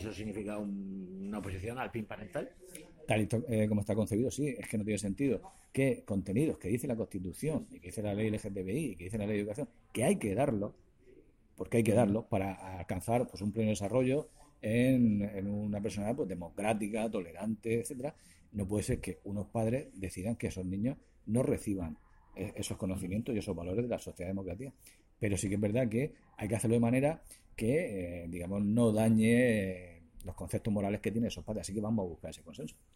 ¿Eso significa una oposición al PIN parental? Como está concebido, sí, es que no tiene sentido que contenidos que dice la Constitución y que dice la ley LGTBI y que dice la ley de educación, que hay que darlo, porque hay que Ujú. darlo para alcanzar pues un pleno desarrollo en una personalidad pues democrática, tolerante, etcétera. No puede ser que unos padres decidan que esos niños no reciban esos conocimientos y esos valores de la sociedad democrática. Pero sí que es verdad que hay que hacerlo de manera que, digamos, no dañe los conceptos morales que tienen esos padres. Así que vamos a buscar ese consenso.